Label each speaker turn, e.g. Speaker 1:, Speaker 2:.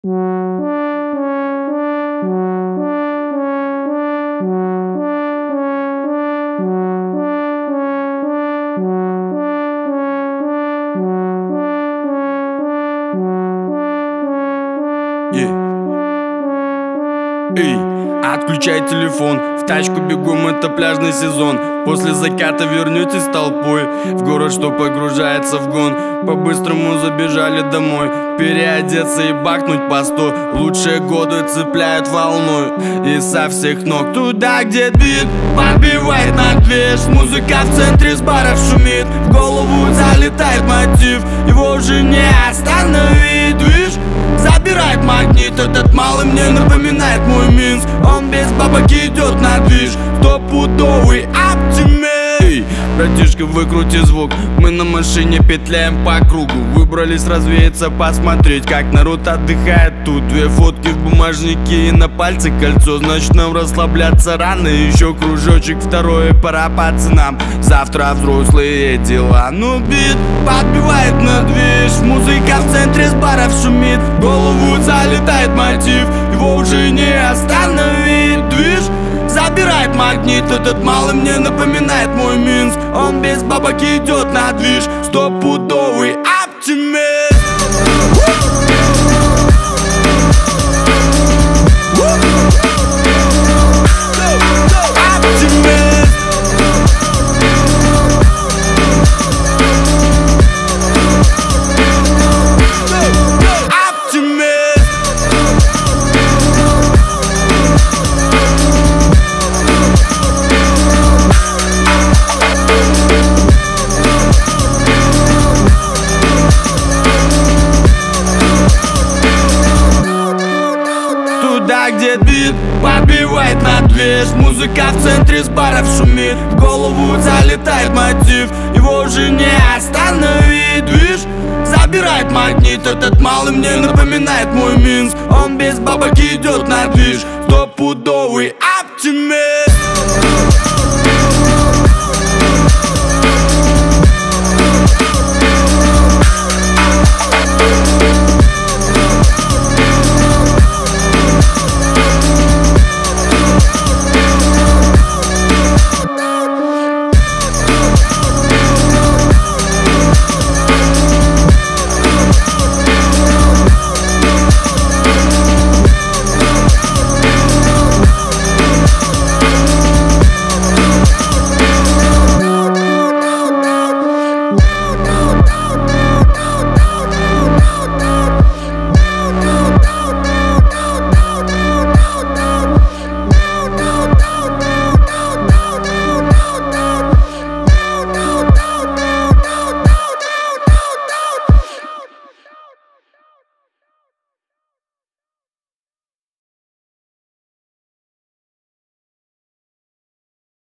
Speaker 1: Эй, отключай телефон, в тачку бегом, это пляжный сезон. После заката вернетесь толпой в город, что погружается в гон. По-быстрому забежали домой, переодеться и бахнуть по 100. Лучшие годы цепляют волной и со всех ног. Туда, где бит подбивает на движ, музыка в центре с баров шумит, в голову залетает мотив, его уже не остановить, движ. Забирает магнит, этот малый мне напоминает мой Минск. Он без бабок идет на движ, стопудовый оптимист. Братишка, выкрути звук, мы на машине петляем по кругу. Выбрались развеяться, посмотреть, как народ отдыхает тут. 2 фотки в бумажнике и на пальце кольцо, значит нам расслабляться рано. Еще кружочек, второй, пора пацанам, завтра взрослые дела. Ну бит подбивает на движ, музыка в центре с баров шумит, в голову залетает мотив, его уже не остановить, движ. Забирает магнит, этот малый мне напоминает мой Минск. Он без бабок идет на движ, стопудовый оптимист. Где бит подбивает на движ, музыка в центре с баров шумит, в голову залетает мотив, его уже не остановить, движ. Забирает магнит, этот малый мне напоминает мой Минск. Он без бабок идет на движ, стопудовый оптимист.